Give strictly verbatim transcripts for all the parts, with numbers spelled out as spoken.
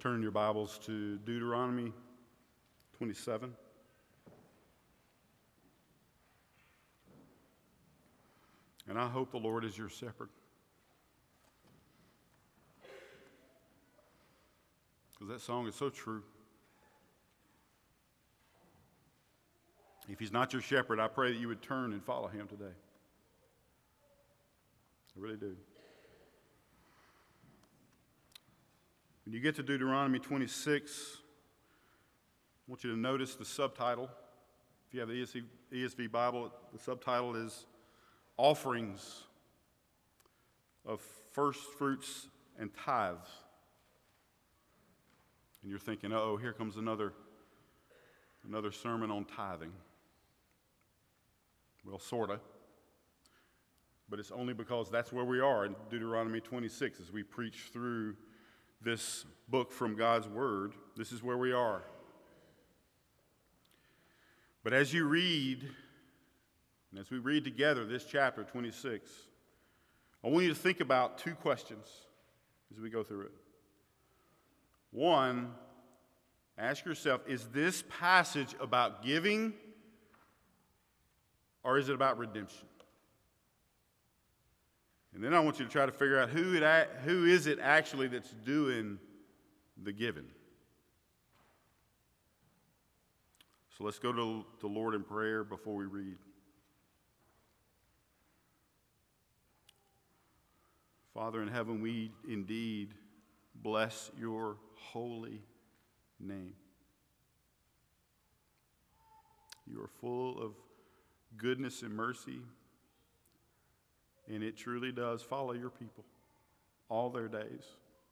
Turn in your Bibles to Deuteronomy twenty-seven. And I hope the Lord is your shepherd. Because that song is so true. If he's not your shepherd, I pray that you would turn and follow him today. I really do. When you get to Deuteronomy twenty-six, I want you to notice the subtitle. If you have the E S V Bible, the subtitle is Offerings of First Fruits and Tithes. And you're thinking, uh-oh, here comes another, another sermon on tithing. Well, sort of. But it's only because that's where we are in Deuteronomy twenty-six as we preach through this book from God's Word. This is where we are. But as you read, and as we read together this chapter twenty-six, I want you to think about two questions as we go through it. One, ask yourself, is this passage about giving or is it about redemption? And then I want you to try to figure out who it who is it actually that's doing the giving. So let's go to the Lord in prayer before we read. Father in heaven, we indeed bless your holy name. You are full of goodness and mercy, and it truly does follow your people all their days.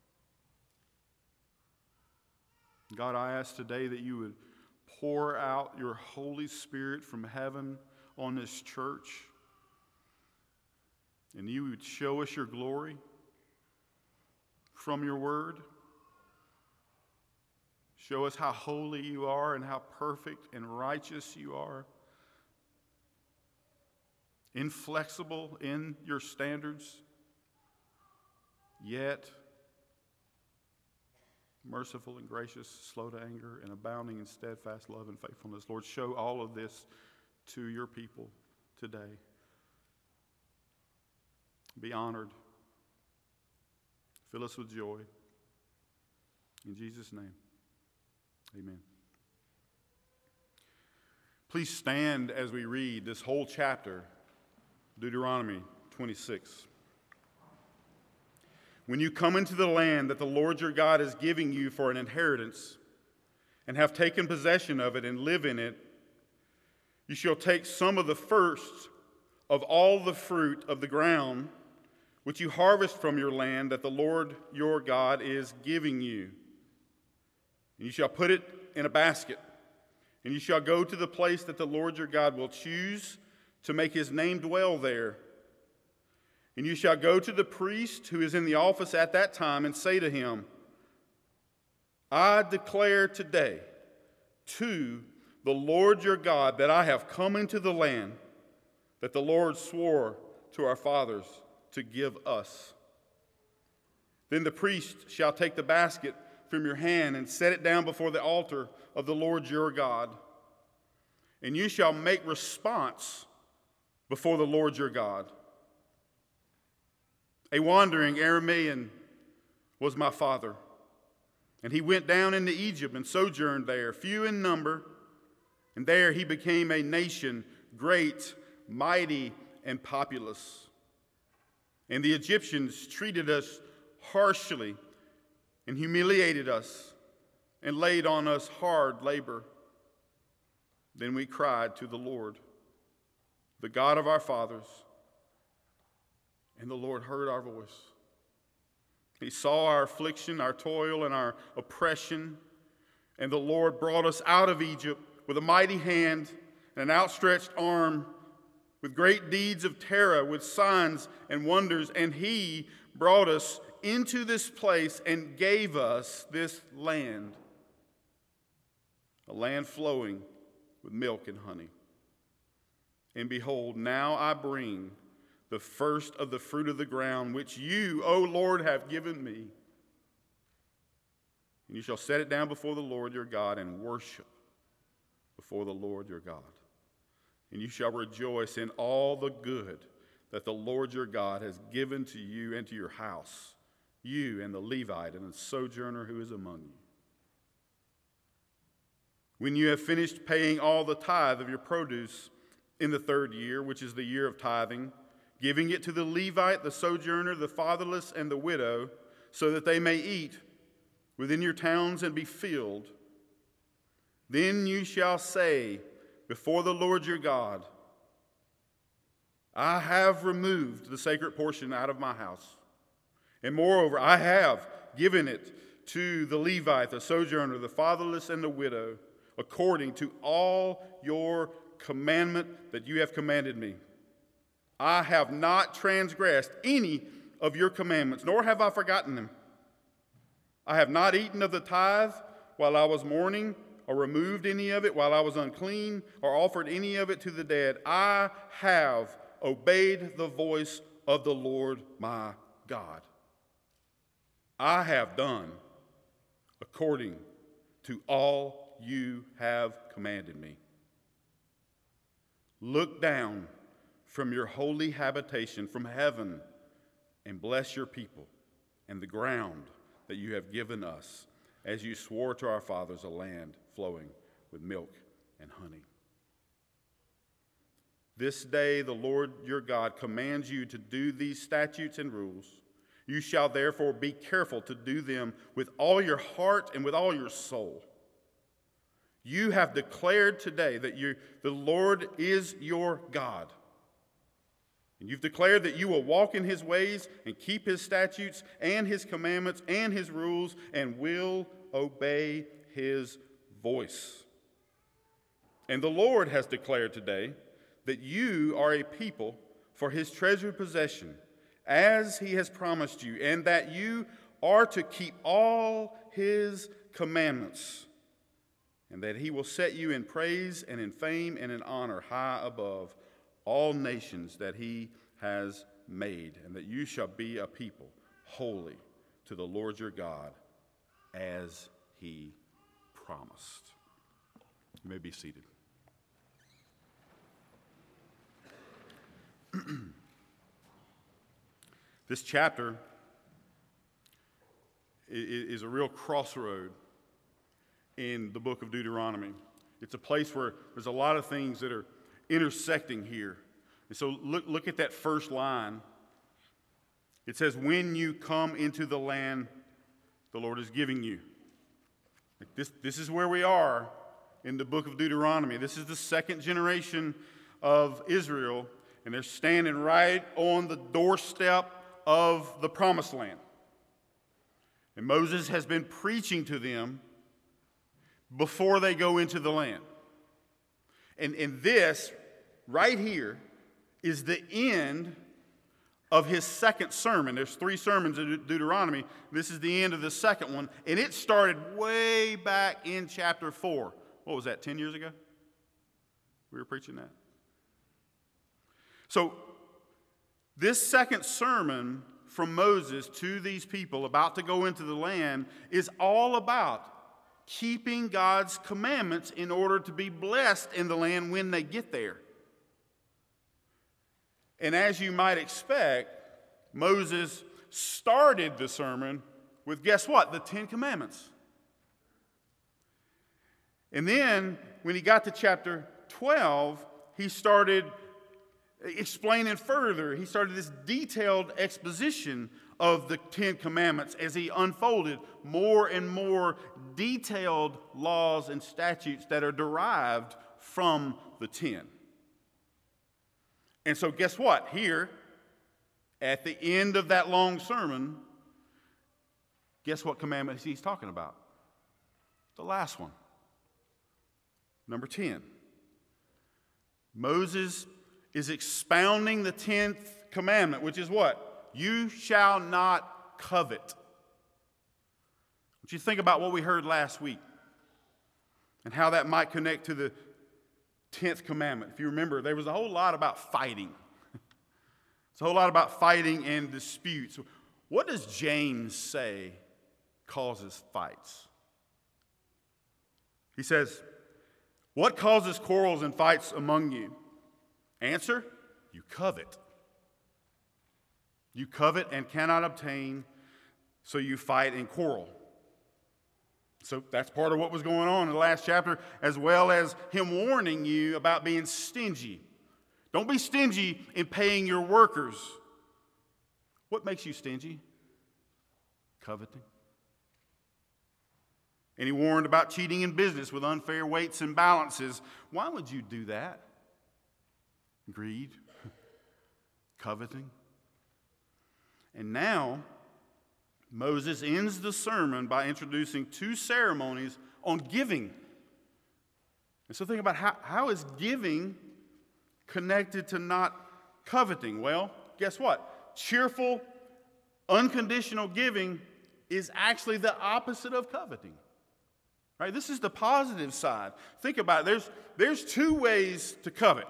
God, I ask today that you would pour out your Holy Spirit from heaven on this church, and you would show us your glory from your word. Show us how holy you are and how perfect and righteous you are. Inflexible in your standards, yet merciful and gracious, slow to anger, and abounding in steadfast love and faithfulness. Lord, show all of this to your people today. Be honored. Fill us with joy. In Jesus' name, amen. Please stand as we read this whole chapter, Deuteronomy twenty-six. When you come into the land that the Lord your God is giving you for an inheritance, and have taken possession of it and live in it, you shall take some of the first of all the fruit of the ground which you harvest from your land that the Lord your God is giving you. And you shall put it in a basket, and you shall go to the place that the Lord your God will choose to make his name dwell there. And you shall go to the priest who is in the office at that time and say to him, I declare today to the Lord your God that I have come into the land that the Lord swore to our fathers to give us. Then the priest shall take the basket from your hand and set it down before the altar of the Lord your God. And you shall make response before the Lord your God. A wandering Aramean was my father, and he went down into Egypt and sojourned there, few in number, and there he became a nation, great, mighty, and populous. And the Egyptians treated us harshly and humiliated us and laid on us hard labor. Then we cried to the Lord, the God of our fathers, and the Lord heard our voice. He saw our affliction, our toil, and our oppression, and the Lord brought us out of Egypt with a mighty hand and an outstretched arm, with great deeds of terror, with signs and wonders, and he brought us into this place and gave us this land, a land flowing with milk and honey. And behold, now I bring the first of the fruit of the ground, which you, O Lord, have given me. And you shall set it down before the Lord your God and worship before the Lord your God. And you shall rejoice in all the good that the Lord your God has given to you and to your house, you and the Levite and the sojourner who is among you. When you have finished paying all the tithe of your produce in the third year, which is the year of tithing, giving it to the Levite, the sojourner, the fatherless, and the widow, so that they may eat within your towns and be filled, then you shall say before the Lord your God, I have removed the sacred portion out of my house, and moreover, I have given it to the Levite, the sojourner, the fatherless, and the widow, according to all your commandment that you have commanded me. I have not transgressed any of your commandments, nor have I forgotten them. I have not eaten of the tithe while I was mourning, or removed any of it while I was unclean, or offered any of it to the dead. I have obeyed the voice of the Lord my God. I have done according to all you have commanded me. Look down from your holy habitation from heaven and bless your people and the ground that you have given us, as you swore to our fathers, a land flowing with milk and honey. This day the Lord your God commands you to do these statutes and rules. You shall therefore be careful to do them with all your heart and with all your soul. You have declared today that you, the Lord is your God. And you've declared that you will walk in his ways and keep his statutes and his commandments and his rules and will obey his voice. And the Lord has declared today that you are a people for his treasured possession, as he has promised you, and that you are to keep all his commandments, and that he will set you in praise and in fame and in honor high above all nations that he has made, and that you shall be a people holy to the Lord your God, as he promised. You may be seated. This chapter is a real crossroad in the book of Deuteronomy. It's a place where there's a lot of things that are intersecting here. And so look, look at that first line. It says, when you come into the land the Lord is giving you. This, this is where we are in the book of Deuteronomy. This is the second generation of Israel, and they're standing right on the doorstep of the promised land. And Moses has been preaching to them before they go into the land. And, and this right here is the end of his second sermon. There's three sermons in Deuteronomy. This is the end of the second one. And it started way back in chapter four. What was that, ten years ago? We were preaching that. So this second sermon from Moses to these people about to go into the land is all about keeping God's commandments in order to be blessed in the land when they get there. And as you might expect, Moses started the sermon with, guess what? The Ten Commandments. And then when he got to chapter twelve, he started explaining further. He started this detailed exposition of the Ten Commandments as he unfolded more and more detailed laws and statutes that are derived from the Ten. And so guess what? Here, at the end of that long sermon, guess what commandment he's talking about? The last one. Number ten. Moses is expounding the tenth commandment, which is what? You shall not covet. Would you think about what we heard last week and how that might connect to the tenth commandment? If you remember, there was a whole lot about fighting. It's a whole lot about fighting and disputes. What does James say causes fights? He says, what causes quarrels and fights among you? Answer, you covet. You covet and cannot obtain, so you fight and quarrel. So that's part of what was going on in the last chapter, as well as him warning you about being stingy. Don't be stingy in paying your workers. What makes you stingy? Coveting. And he warned about cheating in business with unfair weights and balances. Why would you do that? Greed, coveting. And now, Moses ends the sermon by introducing two ceremonies on giving. And so think about how, how is giving connected to not coveting? Well, guess what? Cheerful, unconditional giving is actually the opposite of coveting. Right? This is the positive side. Think about it. There's, there's two ways to covet.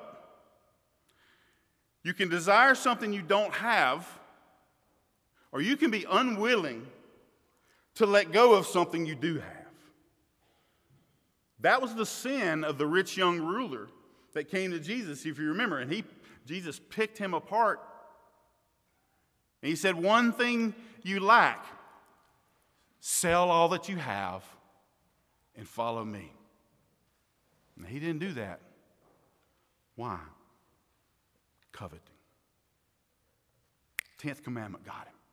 You can desire something you don't have, or you can be unwilling to let go of something you do have. That was the sin of the rich young ruler that came to Jesus, if you remember. And he, Jesus picked him apart. And he said, one thing you lack, sell all that you have and follow me. And he didn't do that. Why? Coveting. Tenth commandment got him.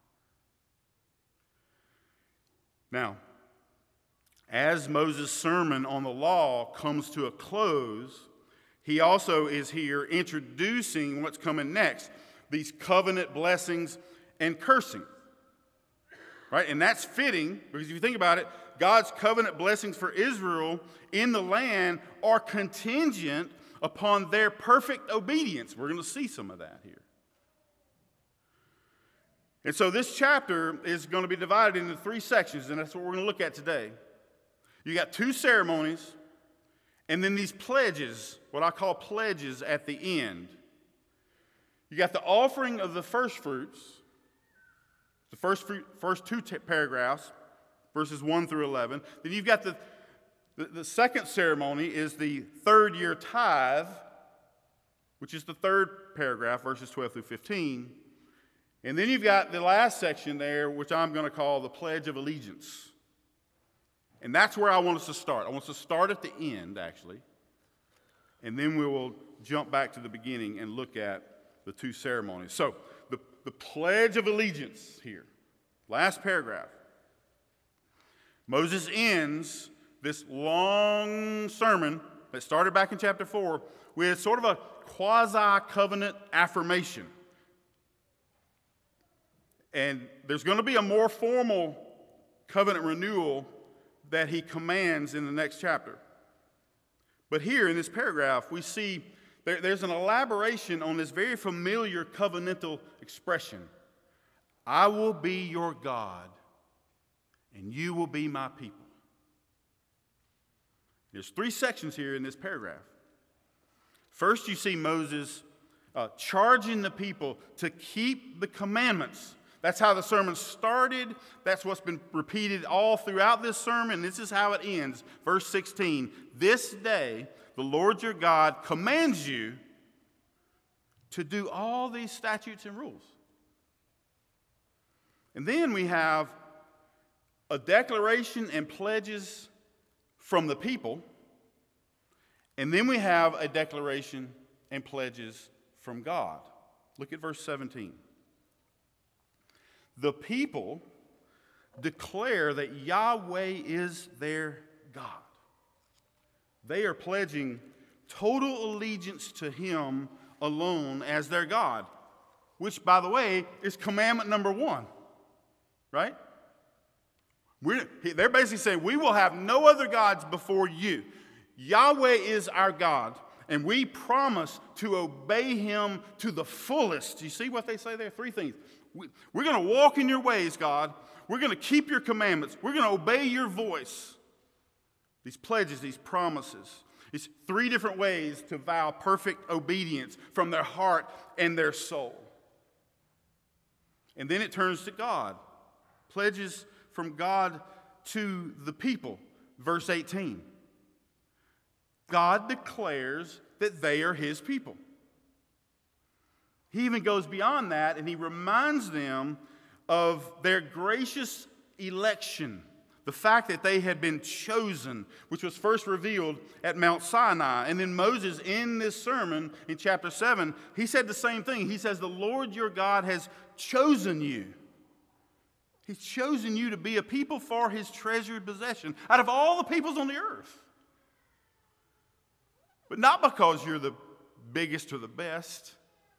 Now, as Moses' sermon on the law comes to a close, he also is here introducing what's coming next, these covenant blessings and cursing. Right? And that's fitting, because if you think about it, God's covenant blessings for Israel in the land are contingent upon their perfect obedience. We're going to see some of that here. And so this chapter is going to be divided into three sections, and that's what we're going to look at today. You got two ceremonies, and then these pledges, what I call pledges at the end. You got the offering of the first fruits, the first fruit, first two t- paragraphs, verses one through eleven. Then you've got the, the, the second ceremony is the third year tithe, which is the third paragraph, verses twelve through fifteen. And then you've got the last section there, which I'm going to call the Pledge of Allegiance. And that's where I want us to start. I want us to start at the end, actually. And then we will jump back to the beginning and look at the two ceremonies. So, the, the Pledge of Allegiance here. Last paragraph. Moses ends this long sermon that started back in chapter four with sort of a quasi-covenant affirmation. And there's going to be a more formal covenant renewal that he commands in the next chapter. But here in this paragraph, we see there, there's an elaboration on this very familiar covenantal expression. I will be your God, and you will be my people. There's three sections here in this paragraph. First, you see Moses uh, charging the people to keep the commandments. That's how the sermon started. That's what's been repeated all throughout this sermon. This is how it ends. Verse sixteen, this day the Lord your God commands you to do all these statutes and rules. And then we have a declaration and pledges from the people. And then we have a declaration and pledges from God. Look at verse seventeen. The people declare that Yahweh is their God. They are pledging total allegiance to Him alone as their God, which, by the way, is commandment number one, right? We're, they're basically saying, we will have no other gods before you. Yahweh is our God, and we promise to obey Him to the fullest. You see what they say there? Three things. We, we're going to walk in your ways, God. We're going to keep your commandments. We're going to obey your voice. These pledges, these promises. It's three different ways to vow perfect obedience from their heart and their soul. And then it turns to God. Pledges from God to the people. Verse eighteen. God declares that they are his people. He even goes beyond that, and he reminds them of their gracious election, the fact that they had been chosen, which was first revealed at Mount Sinai. And then Moses, in this sermon in chapter seven, he said the same thing. He says, the Lord your God has chosen you. He's chosen you to be a people for his treasured possession out of all the peoples on the earth. But not because you're the biggest or the best,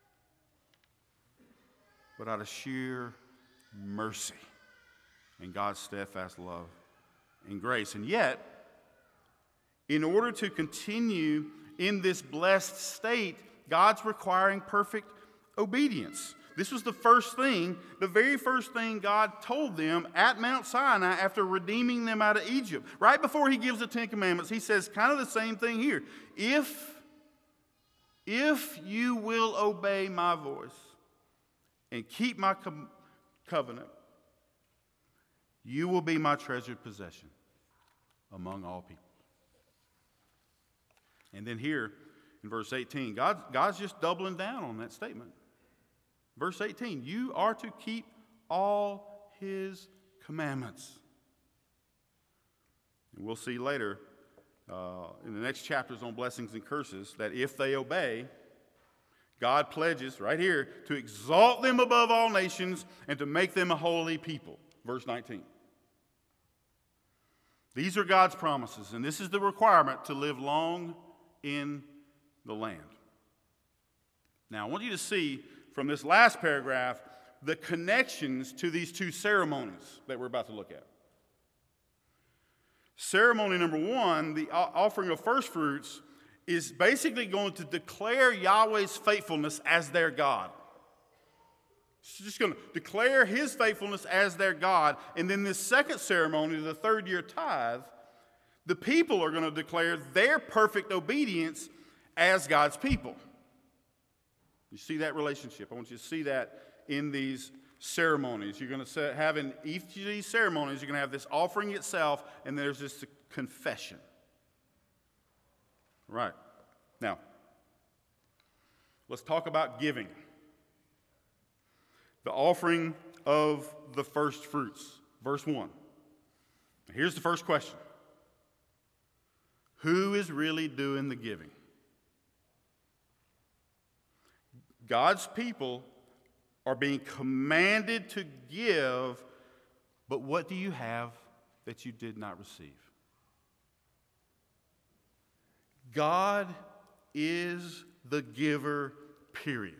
but out of sheer mercy and God's steadfast love and grace. And yet, in order to continue in this blessed state, God's requiring perfect obedience. This was the first thing, the very first thing God told them at Mount Sinai after redeeming them out of Egypt. Right before he gives the Ten Commandments, he says kind of the same thing here. If, if you will obey my voice and keep my com- covenant, you will be my treasured possession among all people. And then here in verse eighteen, God, God's just doubling down on that statement. Verse eighteen, you are to keep all his commandments. And we'll see later uh, in the next chapters on blessings and curses that if they obey, God pledges right here to exalt them above all nations and to make them a holy people. Verse nineteen. These are God's promises, and this is the requirement to live long in the land. Now, I want you to see from this last paragraph the connections to these two ceremonies that we're about to look at. Ceremony number one, the offering of first fruits, is basically going to declare Yahweh's faithfulness as their God. It's just going to declare his faithfulness as their God. And then this second ceremony, the third year tithe, the people are going to declare their perfect obedience as God's people. You see that relationship. I want you to see that in these ceremonies. You're going to have in each of these ceremonies, you're going to have this offering itself, and there's this confession. Right. Now, let's talk about giving. The offering of the first fruits. Verse one. Here's the first question. Who is really doing the giving? God's people are being commanded to give, but what do you have that you did not receive? God is the giver, period.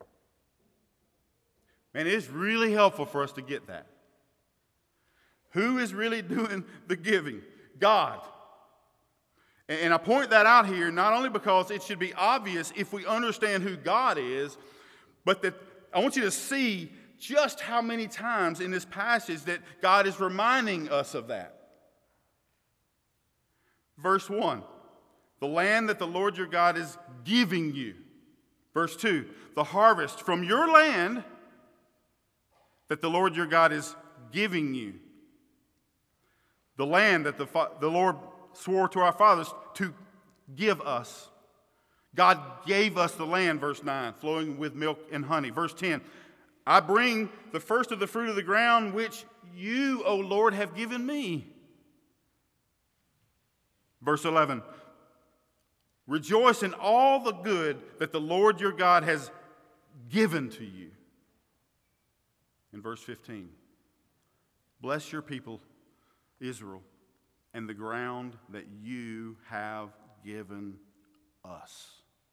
Man, it's really helpful for us to get that. Who is really doing the giving? God. And I point that out here not only because it should be obvious if we understand who God is, but that I want you to see just how many times in this passage that God is reminding us of that. Verse one, the land that the Lord your God is giving you. Verse two, the harvest from your land that the Lord your God is giving you. The land that the, the Lord swore to our fathers to give us. God gave us the land, verse nine, flowing with milk and honey. Verse ten, I bring the first of the fruit of the ground which you, O Lord, have given me. Verse eleven, rejoice in all the good that the Lord your God has given to you. In verse fifteen, bless your people, Israel, and the ground that you have given us.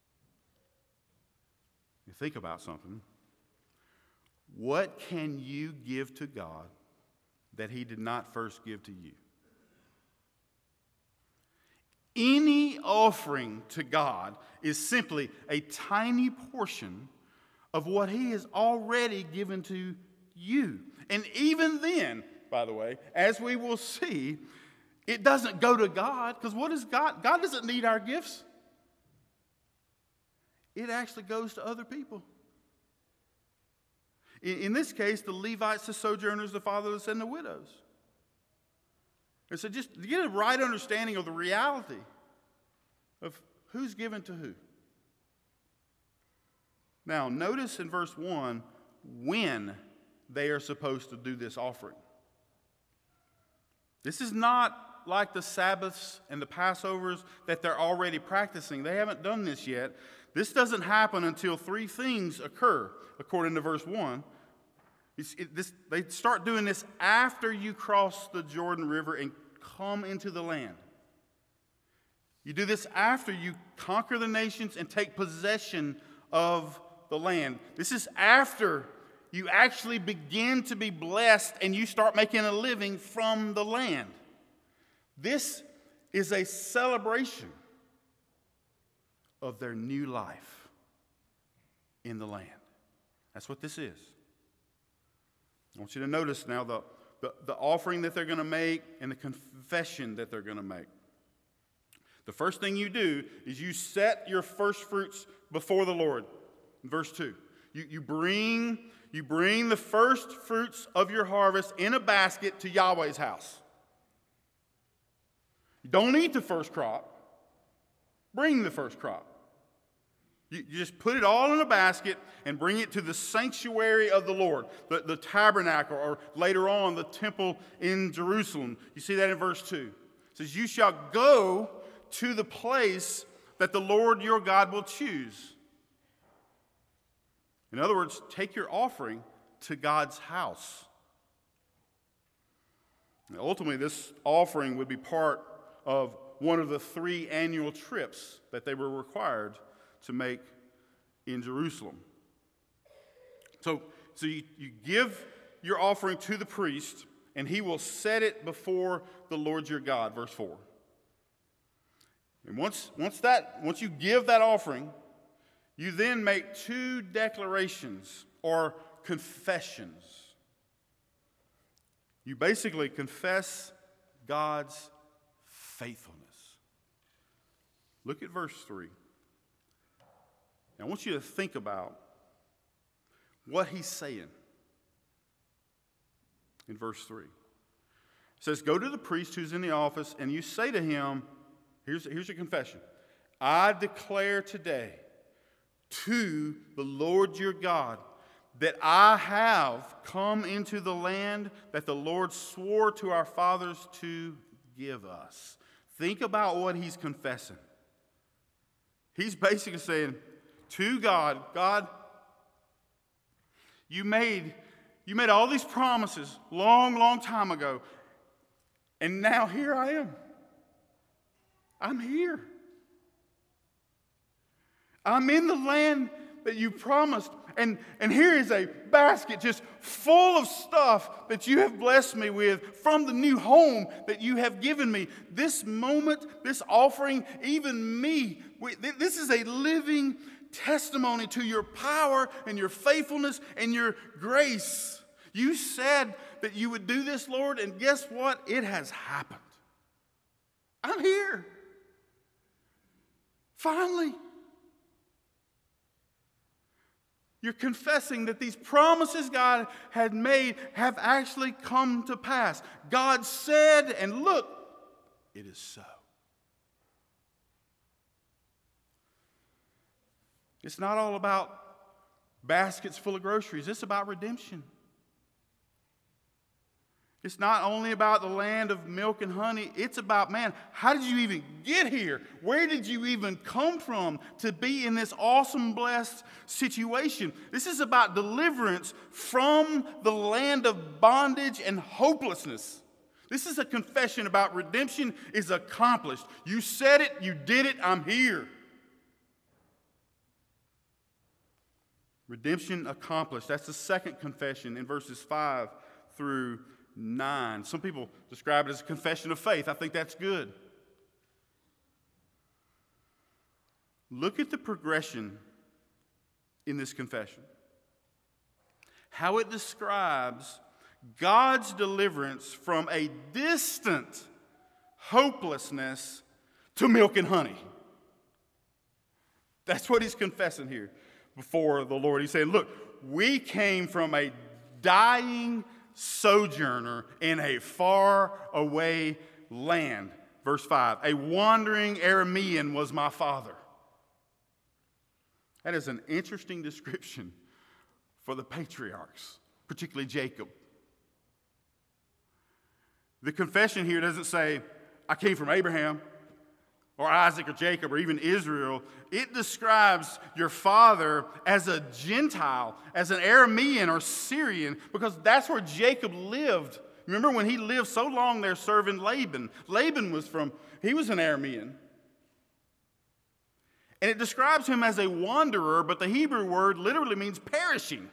You think about something. What can you give to God that he did not first give to you? Any offering to God is simply a tiny portion of what he has already given to you. And even then, by the way, as we will see, it doesn't go to God, because what is God? God doesn't need our gifts. It actually goes to other people. In, in this case, the Levites, the sojourners, the fatherless, and the widows. And so just to get a right understanding of the reality of who's given to who. Now, notice in verse one when they are supposed to do this offering. This is not like the Sabbaths and the Passovers that they're already practicing. They haven't done this yet. This doesn't happen until three things occur, according to verse one. It's, it, this, they start doing this after you cross the Jordan River and come into the land. You do this after you conquer the nations and take possession of the land. This is after you actually begin to be blessed and you start making a living from the land. This is a celebration of their new life in the land. That's what this is. I want you to notice now the, the, the offering that they're going to make and the confession that they're going to make. The first thing you do is you set your first fruits before the Lord. In verse two, you, you, bring, you bring the first fruits of your harvest in a basket to Yahweh's house. You don't eat the first crop. Bring the first crop. You, you just put it all in a basket and bring it to the sanctuary of the Lord, the, the tabernacle, or later on the temple in Jerusalem. You see that in verse two. It says, you shall go to the place that the Lord your God will choose. In other words, take your offering to God's house. And ultimately, this offering would be part of one of the three annual trips that they were required to make in Jerusalem. So, so you, you give your offering to the priest, and he will set it before the Lord your God, verse four. And once, once, that, once you give that offering, you then make two declarations or confessions. You basically confess God's faithfulness. Look at verse three. Now, I want you to think about what he's saying in verse three. It says, go to the priest who's in the office, and you say to him, here's, here's your confession. I declare today to the Lord your God that I have come into the land that the Lord swore to our fathers to give us. Think about what he's confessing. He's basically saying to God, God, you made, you made all these promises long, long time ago, and now here I am. I'm here. I'm in the land that you promised. And, and here is a basket just full of stuff that you have blessed me with from the new home that you have given me. This moment, this offering, even me, we, this is a living testimony to your power and your faithfulness and your grace. You said that you would do this, Lord, and guess what? It has happened. I'm here. Finally. You're confessing that these promises God had made have actually come to pass. God said, and look, it is so. It's not all about baskets full of groceries. It's about redemption. It's not only about the land of milk and honey. It's about, man, how did you even get here? Where did you even come from to be in this awesome, blessed situation? This is about deliverance from the land of bondage and hopelessness. This is a confession about redemption is accomplished. You said it, you did it, I'm here. Redemption accomplished. That's the second confession in verses five through nine. Some people describe it as a confession of faith. I think that's good. Look at the progression in this confession. How it describes God's deliverance from a distant hopelessness to milk and honey. That's what he's confessing here before the Lord. He's saying, look, we came from a dying sojourner in a far away land. Verse five, a wandering Aramean was my father. That is an interesting description for the patriarchs, particularly Jacob. The confession here doesn't say, I came from Abraham or Isaac or Jacob or even Israel. It describes your father as a Gentile, as an Aramean or Syrian, because that's where Jacob lived. Remember when he lived so long there serving Laban? Laban was from, he was an Aramean. And it describes him as a wanderer, but the Hebrew word literally means perishing.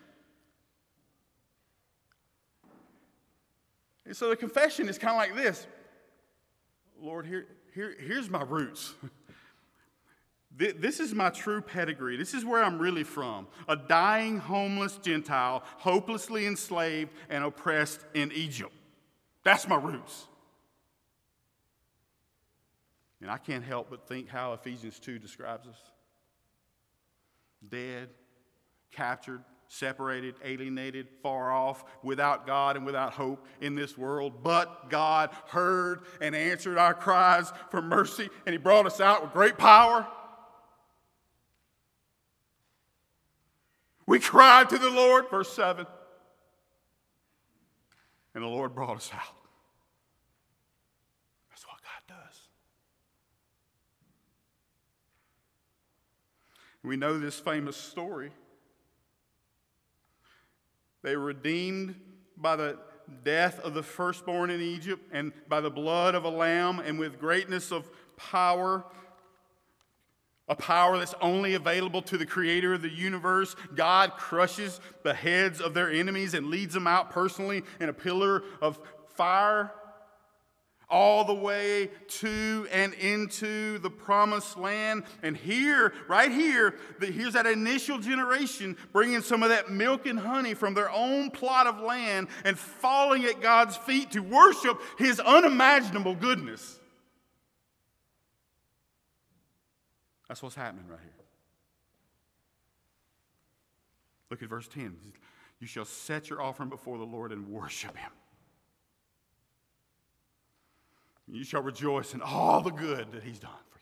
And so the confession is kind of like this. Lord, here, here, here's my roots. This is my true pedigree. This is where I'm really from. A dying, homeless Gentile, hopelessly enslaved and oppressed in Egypt. That's my roots. And I can't help but think how Ephesians two describes us. Dead, captured, separated, alienated, far off, without God and without hope in this world. But God heard and answered our cries for mercy, and He brought us out with great power. We cried to the Lord, verse seven, and the Lord brought us out. That's what God does. We know this famous story. They were redeemed by the death of the firstborn in Egypt and by the blood of a lamb, and with greatness of power, a power that's only available to the creator of the universe. God crushes the heads of their enemies and leads them out personally in a pillar of fire, all the way to and into the promised land. And here, right here, the, here's that initial generation bringing some of that milk and honey from their own plot of land and falling at God's feet to worship His unimaginable goodness. That's what's happening right here. Look at verse ten. You shall set your offering before the Lord and worship Him. You shall rejoice in all the good that He's done for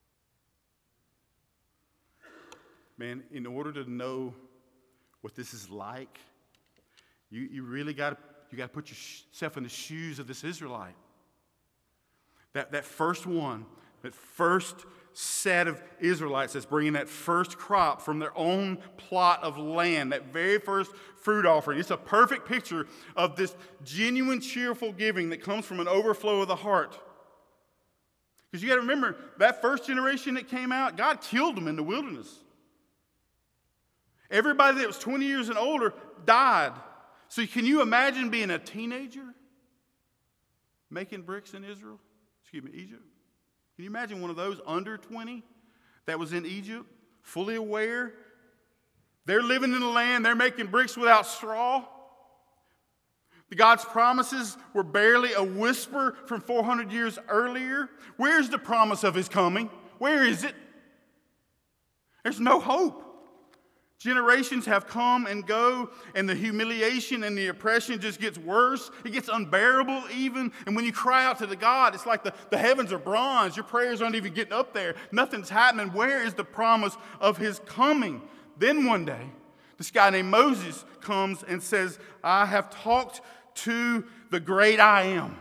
you. Man, in order to know what this is like, you, you really got to you got to put yourself in the shoes of this Israelite. That, that first one, that first set of Israelites that's bringing that first crop from their own plot of land, that very first fruit offering. It's a perfect picture of this genuine, cheerful giving that comes from an overflow of the heart. Because you got to remember, that first generation that came out, God killed them in the wilderness. Everybody that was twenty years and older died. So can you imagine being a teenager making bricks in Israel? Excuse me, Egypt? Can you imagine one of those under twenty that was in Egypt, fully aware? They're living in the land, they're making bricks without straw. God's promises were barely a whisper from four hundred years earlier. Where's the promise of His coming? Where is it? There's no hope. Generations have come and go, and the humiliation and the oppression just gets worse. It gets unbearable even. And when you cry out to the God, it's like the, the heavens are bronze. Your prayers aren't even getting up there. Nothing's happening. Where is the promise of His coming? Then one day, this guy named Moses comes and says, I have talked to the great I Am.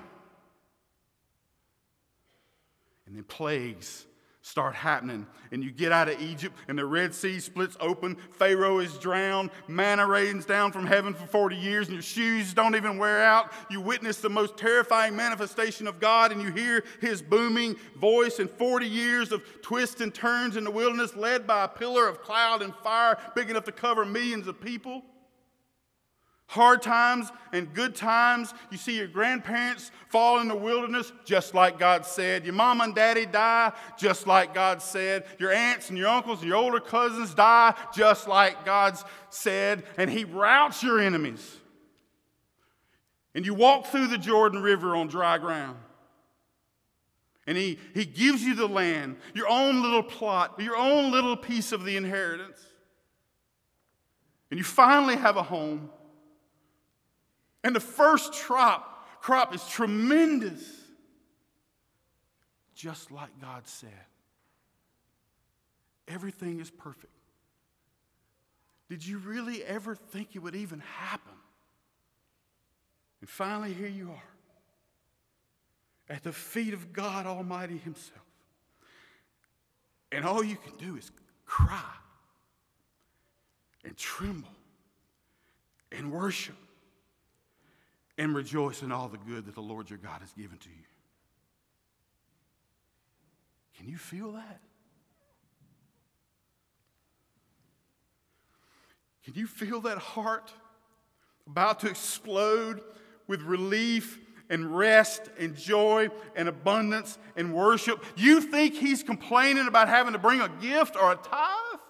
And then plagues start happening, and you get out of Egypt, and the Red Sea splits open, Pharaoh is drowned, manna rains down from heaven for forty years, and your shoes don't even wear out. You witness the most terrifying manifestation of God, and you hear His booming voice, and forty years of twists and turns in the wilderness led by a pillar of cloud and fire big enough to cover millions of people. Hard times and good times. You see your grandparents fall in the wilderness just like God said. Your mom and daddy die just like God said. Your aunts and your uncles and your older cousins die just like God said. And He routs your enemies. And you walk through the Jordan River on dry ground. And he, he gives you the land, your own little plot, your own little piece of the inheritance. And you finally have a home. And the first crop, crop is tremendous. just like God said. Everything is perfect. Did you really ever think it would even happen? And finally, here you are, at the feet of God Almighty himself. And all you can do is cry and tremble and worship and rejoice in all the good that the Lord your God has given to you. Can you feel that? Can you feel that heart about to explode with relief and rest and joy and abundance and worship? You think he's complaining about having to bring a gift or a tithe?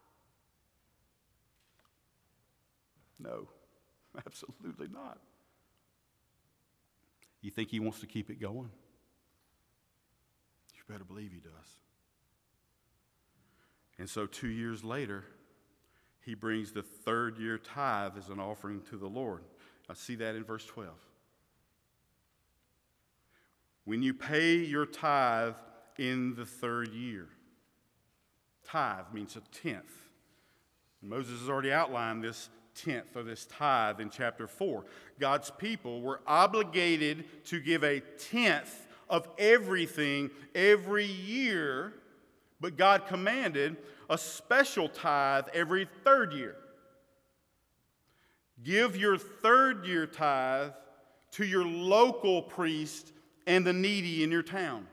No, absolutely not. You think he wants to keep it going? You better believe he does. And so two years later, he brings the third year tithe as an offering to the Lord. I see that in verse twelve. When you pay your tithe in the third year. Tithe means a tenth. Moses has already outlined this tenth or this tithe in chapter four. God's people were obligated to give a tenth of everything every year, but God commanded a special tithe every third year. Give your third year tithe to your local priest and the needy in your town.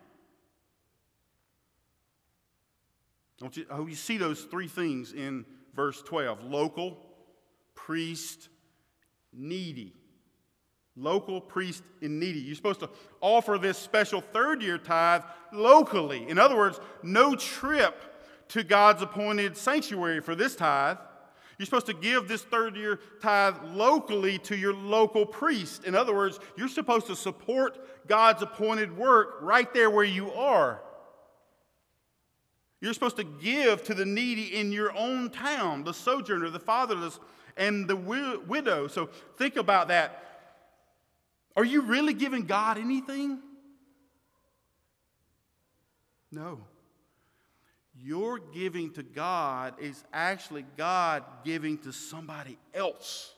Don't you, oh, you see those three things in verse twelve. Local, priest, needy. Local, priest, and needy. You're supposed to offer this special third year tithe locally. In other words, no trip to God's appointed sanctuary for this tithe. You're supposed to give this third year tithe locally to your local priest. In other words, you're supposed to support God's appointed work right there where you are. You're supposed to give to the needy in your own town, the sojourner, the fatherless, and the widow. So think about that. Are you really giving God anything? No. Your giving to God is actually God giving to somebody else.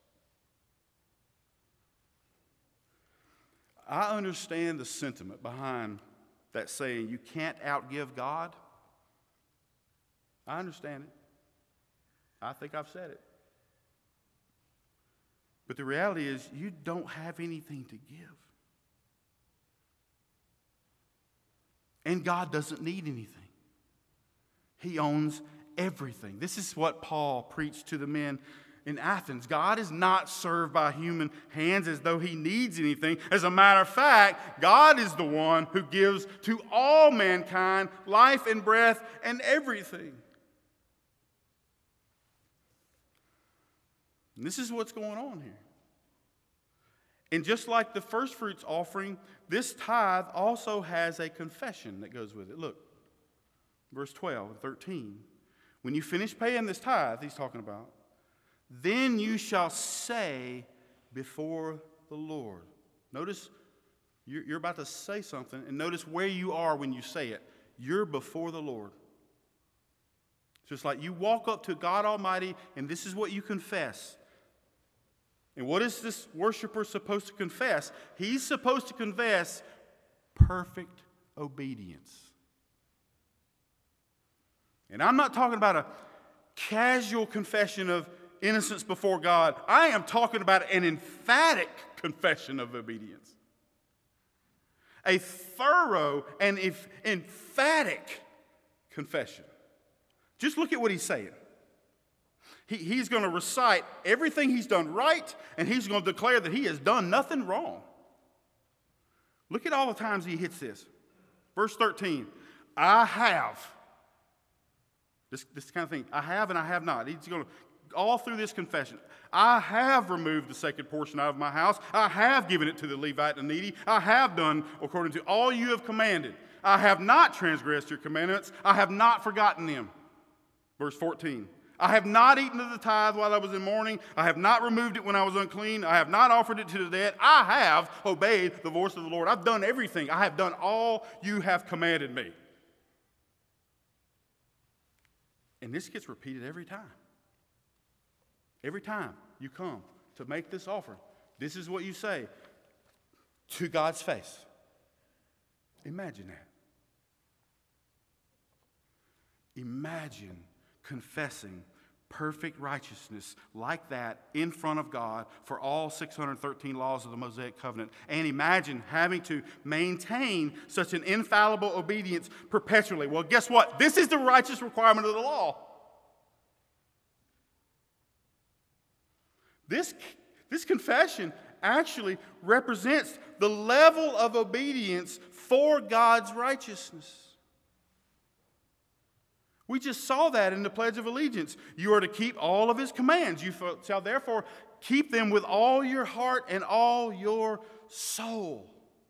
I understand the sentiment behind that saying, you can't outgive God. I understand it. I think I've said it. But the reality is, you don't have anything to give. And God doesn't need anything. He owns everything. This is what Paul preached to the men in Athens. God is not served by human hands as though he needs anything. As a matter of fact, God is the one who gives to all mankind life and breath and everything. And this is what's going on here. And just like the first fruits offering, this tithe also has a confession that goes with it. Look, verse twelve and thirteen. When you finish paying this tithe, he's talking about, then you shall say before the Lord. Notice, you're, you're about to say something, and notice where you are when you say it. You're before the Lord. It's just like you walk up to God Almighty, and this is what you confess. And what is this worshiper supposed to confess? He's supposed to confess perfect obedience. And I'm not talking about a casual confession of innocence before God. I am talking about an emphatic confession of obedience. A thorough and emphatic confession. Just look at what he's saying. He, he's going to recite everything he's done right, and he's going to declare that he has done nothing wrong. Look at all the times he hits this. Verse thirteen, I have. This, this kind of thing, I have and I have not. He's going to, all through this confession, I have removed the sacred portion out of my house. I have given it to the Levite and the needy. I have done according to all you have commanded. I have not transgressed your commandments. I have not forgotten them. Verse fourteen, I have not eaten of the tithe while I was in mourning. I have not removed it when I was unclean. I have not offered it to the dead. I have obeyed the voice of the Lord. I've done everything. I have done all you have commanded me. And this gets repeated every time. Every time you come to make this offering, this is what you say to God's face. Imagine that. Imagine confessing perfect righteousness like that in front of God for all six hundred thirteen laws of the Mosaic Covenant. And imagine having to maintain such an infallible obedience perpetually. Well, guess what? This is the righteous requirement of the law. This, this confession actually represents the level of obedience for God's righteousness. We just saw that in the Pledge of Allegiance. You are to keep all of his commands. You shall therefore keep them with all your heart and all your soul.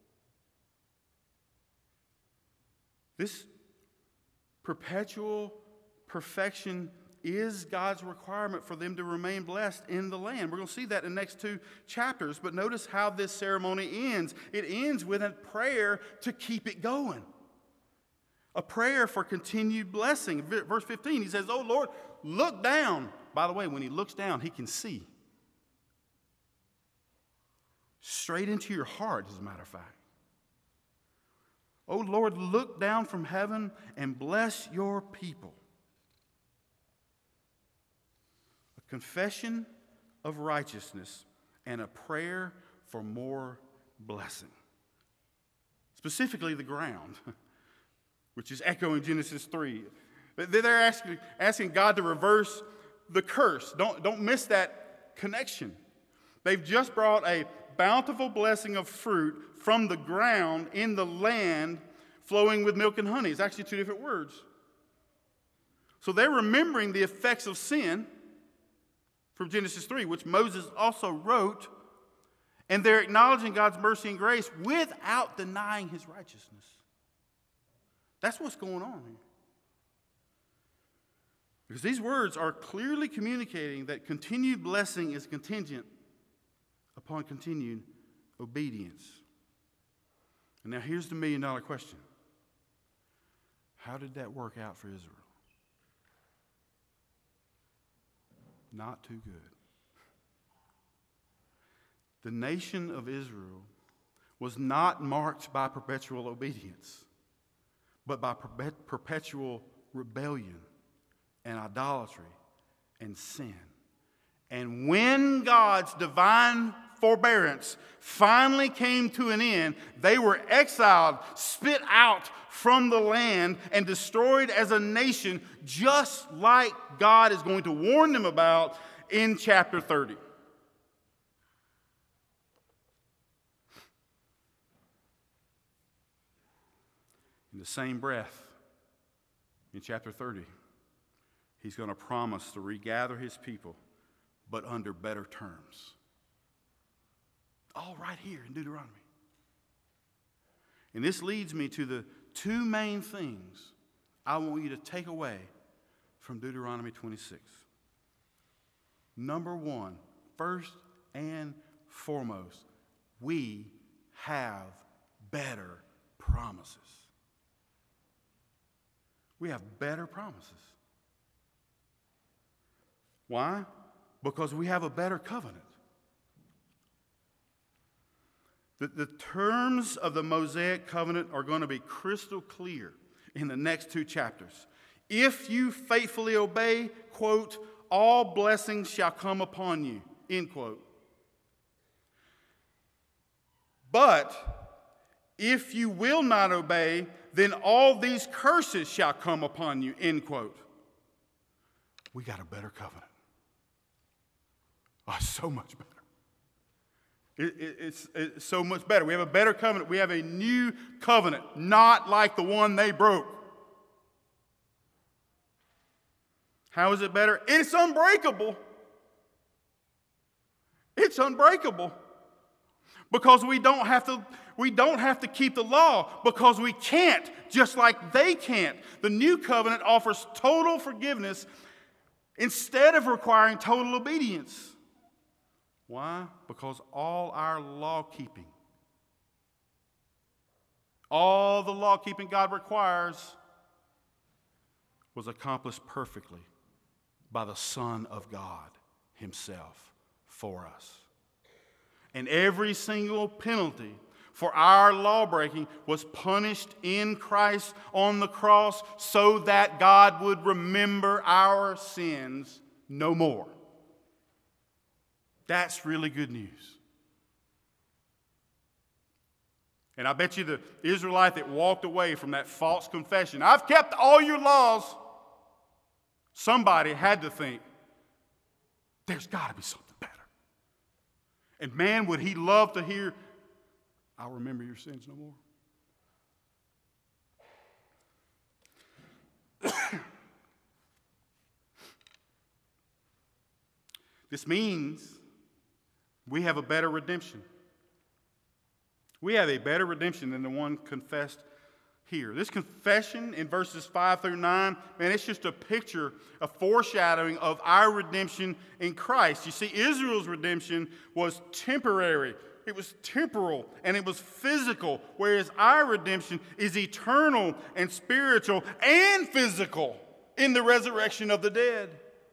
This perpetual perfection is God's requirement for them to remain blessed in the land. We're going to see that in the next two chapters. But notice how this ceremony ends. It ends with a prayer to keep it going. A prayer for continued blessing. Verse fifteen, he says, "Oh Lord, look down." By the way, when he looks down, he can see. Straight into your heart, as a matter of fact. "Oh Lord, look down from heaven and bless your people." A confession of righteousness and a prayer for more blessing. Specifically the ground, which is echoing Genesis three. They're asking, asking God to reverse the curse. Don't, don't miss that connection. They've just brought a bountiful blessing of fruit from the ground in the land flowing with milk and honey. It's actually two different words. So they're remembering the effects of sin from Genesis three, which Moses also wrote, and they're acknowledging God's mercy and grace without denying his righteousness. That's what's going on here. Because these words are clearly communicating that continued blessing is contingent upon continued obedience. And now here's the million dollar question. How did that work out for Israel? Not too good. The nation of Israel was not marked by perpetual obedience, but by perpetual rebellion and idolatry and sin. And when God's divine forbearance finally came to an end, they were exiled, spit out from the land, and destroyed as a nation, just like God is going to warn them about in chapter thirty. In the same breath, in chapter thirty, he's going to promise to regather his people, but under better terms. All right here in Deuteronomy. And this leads me to the two main things I want you to take away from Deuteronomy twenty-six. Number one, first and foremost, we have better promises. We have better promises. Why? Because we have a better covenant. The, the terms of the Mosaic covenant are going to be crystal clear in the next two chapters. If you faithfully obey, quote, all blessings shall come upon you, end quote. But if you will not obey, then all these curses shall come upon you, end quote. We got a better covenant. Oh, so much better. It, it, it's, it's so much better. We have a better covenant. We have a new covenant, not like the one they broke. How is it better? It's unbreakable. It's unbreakable. Because we don't have to, we don't have to keep the law, because we can't, just like they can't. The new covenant offers total forgiveness instead of requiring total obedience. Why? Because all our law keeping, all the law keeping God requires was accomplished perfectly by the Son of God Himself for us. And every single penalty for our lawbreaking was punished in Christ on the cross so that God would remember our sins no more. That's really good news. And I bet you the Israelite that walked away from that false confession, I've kept all your laws, somebody had to think, there's got to be something better. And man, would he love to hear, I'll remember your sins no more. This means we have a better redemption. We have a better redemption than the one confessed here. This confession in verses five through nine, man, it's just a picture, a foreshadowing of our redemption in Christ. You see, Israel's redemption was temporary. It was temporal and it was physical, whereas our redemption is eternal and spiritual and physical in the resurrection of the dead.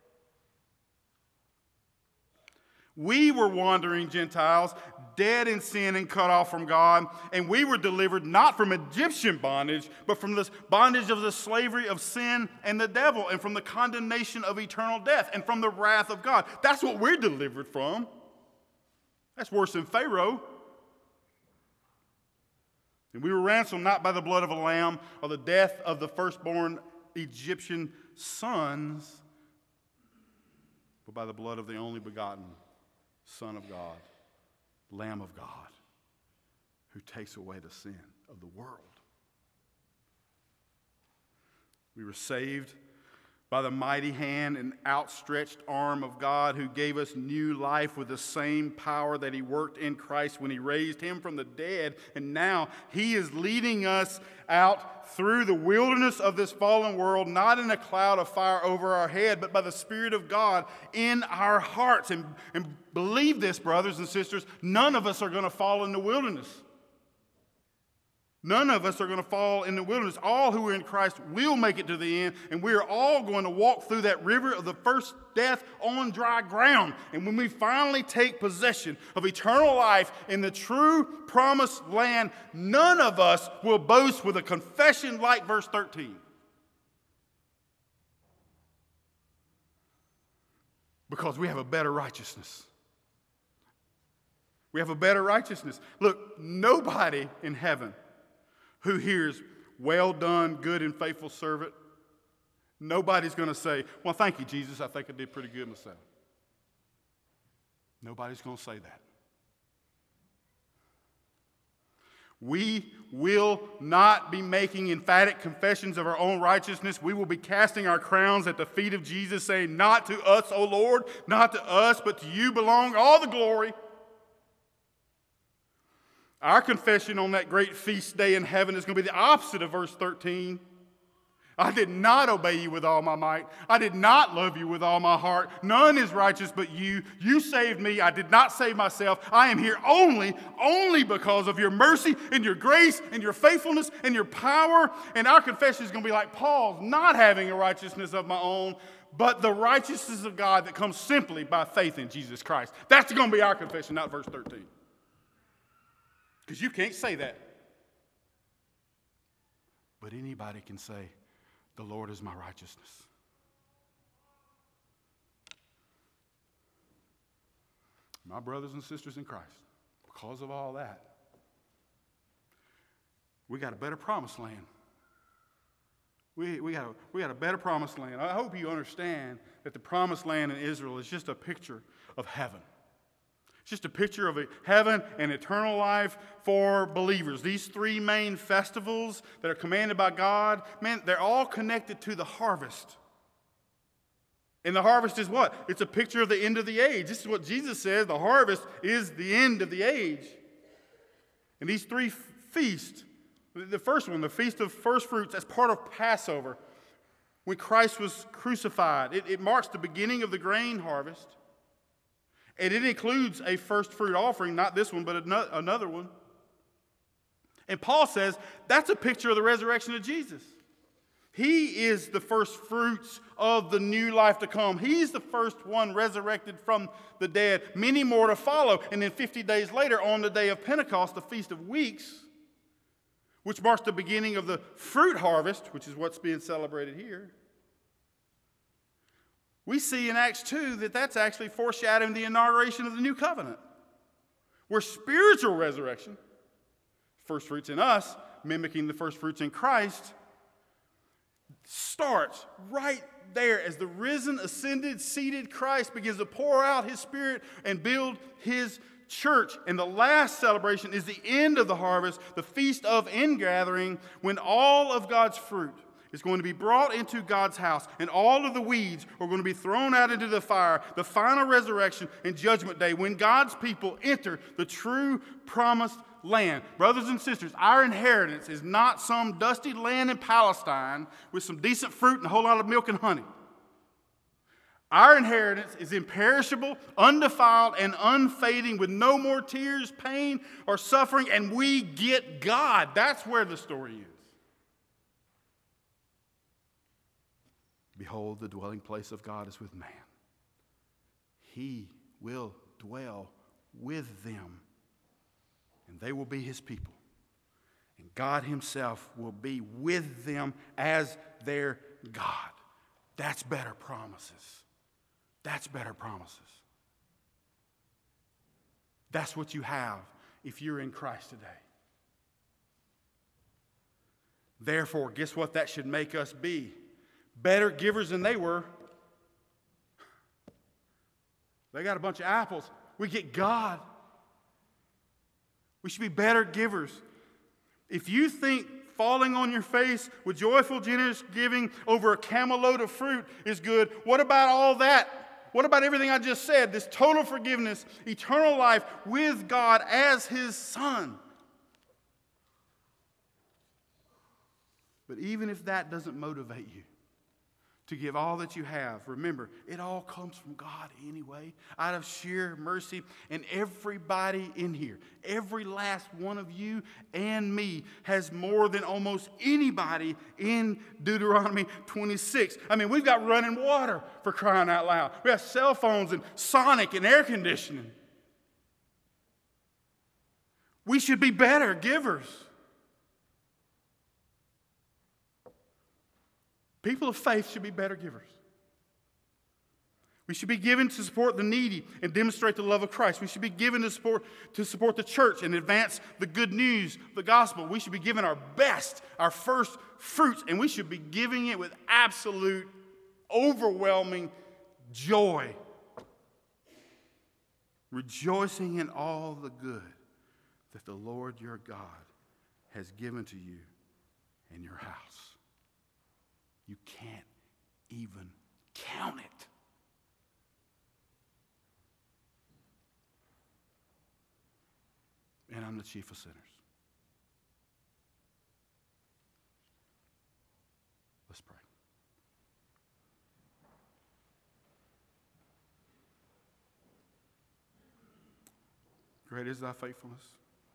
We were wandering Gentiles, dead in sin and cut off from God, and we were delivered not from Egyptian bondage, but from the bondage of the slavery of sin and the devil, and from the condemnation of eternal death, and from the wrath of God. That's what we're delivered from. That's worse than Pharaoh. And we were ransomed not by the blood of a lamb or the death of the firstborn Egyptian sons, but by the blood of the only begotten Son of God, Lamb of God, who takes away the sin of the world. We were saved by the mighty hand and outstretched arm of God, who gave us new life with the same power that He worked in Christ when He raised Him from the dead. And now He is leading us out through the wilderness of this fallen world, not in a cloud of fire over our head, but by the Spirit of God in our hearts. And, and believe this, brothers and sisters, none of us are going to fall in the wilderness. None of us are going to fall in the wilderness. All who are in Christ will make it to the end, and we are all going to walk through that river of the first death on dry ground. And when we finally take possession of eternal life in the true promised land, none of us will boast with a confession like verse thirteen. Because we have a better righteousness. We have a better righteousness. Look, nobody in heaven who hears, well done, good and faithful servant, nobody's going to say, well, thank you, Jesus, I think I did pretty good myself. Nobody's going to say that. We will not be making emphatic confessions of our own righteousness. We will be casting our crowns at the feet of Jesus, saying, not to us, O Lord, not to us, but to you belong all the glory. Our confession on that great feast day in heaven is going to be the opposite of verse thirteen. I did not obey you with all my might. I did not love you with all my heart. None is righteous but you. You saved me. I did not save myself. I am here only, only because of your mercy and your grace and your faithfulness and your power. And our confession is going to be like Paul's, not having a righteousness of my own, but the righteousness of God that comes simply by faith in Jesus Christ. That's going to be our confession, not verse thirteen. Because you can't say that. But anybody can say, the Lord is my righteousness. My brothers and sisters in Christ, because of all that, we got a better promised land. We, we, got a, we got a better promised land. I hope you understand that the promised land in Israel is just a picture of heaven. It's just a picture of a heaven and eternal life for believers. These three main festivals that are commanded by God, man, they're all connected to the harvest. And the harvest is what? It's a picture of the end of the age. This is what Jesus says. The harvest is the end of the age. And these three feasts, the first one, the Feast of First Fruits, as part of Passover. when Christ was crucified. It, it marks the beginning of the grain harvest. And it includes a first fruit offering, not this one, but another one. And Paul says that's a picture of the resurrection of Jesus. He is the first fruits of the new life to come. He's the first one resurrected from the dead. Many more to follow. And then fifty days later, on the day of Pentecost, the Feast of Weeks, which marks the beginning of the fruit harvest, which is what's being celebrated here, we see in Acts two that that's actually foreshadowing the inauguration of the new covenant, where spiritual resurrection, first fruits in us, mimicking the first fruits in Christ, starts right there as the risen, ascended, seated Christ begins to pour out his Spirit and build his church. And the last celebration is the end of the harvest, the feast of ingathering, when all of God's fruit is going to be brought into God's house, and all of the weeds are going to be thrown out into the fire, the final resurrection and judgment day, when God's people enter the true promised land. Brothers and sisters, our inheritance is not some dusty land in Palestine with some decent fruit and a whole lot of milk and honey. Our inheritance is imperishable, undefiled, and unfading, with no more tears, pain, or suffering, and we get God. That's where the story is. Behold, the dwelling place of God is with man. He will dwell with them, and they will be his people. And God himself will be with them as their God. That's better promises. That's better promises. That's what you have if you're in Christ today. Therefore, guess what that should make us be? Better givers than they were. They got a bunch of apples. We get God. We should be better givers. If you think falling on your face with joyful, generous giving over a camel load of fruit is good, what about all that? What about everything I just said? This total forgiveness, eternal life with God as his son. But even if that doesn't motivate you to give all that you have, remember, it all comes from God anyway, out of sheer mercy. And everybody in here, every last one of you and me, has more than almost anybody in Deuteronomy twenty-six. I mean, we've got running water, for crying out loud. We have cell phones and Sonic and air conditioning. We should be better givers. People of faith should be better givers. We should be given to support the needy and demonstrate the love of Christ. We should be given to support, to support the church and advance the good news, the gospel. We should be given our best, our first fruits, and we should be giving it with absolute, overwhelming joy. Rejoicing in all the good that the Lord your God has given to you in your house. You can't even count it. And I'm the chief of sinners. Let's pray. Great is thy faithfulness.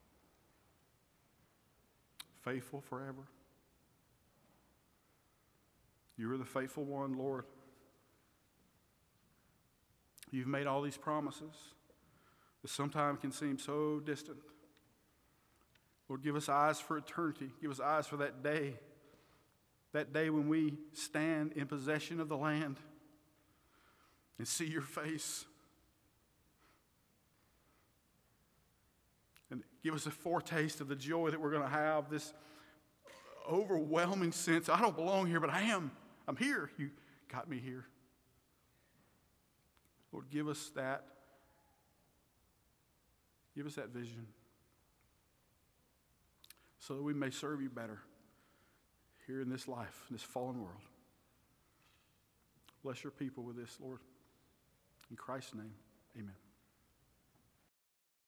Faithful forever. You are the faithful one, Lord. You've made all these promises that sometimes can seem so distant. Lord, give us eyes for eternity. Give us eyes for that day. That day when we stand in possession of the land and see your face. And give us a foretaste of the joy that we're going to have, this overwhelming sense. I don't belong here, but I am. I'm here. You got me here. Lord, give us that. Give us that vision so that we may serve you better here in this life, in this fallen world. Bless your people with this, Lord. In Christ's name, amen.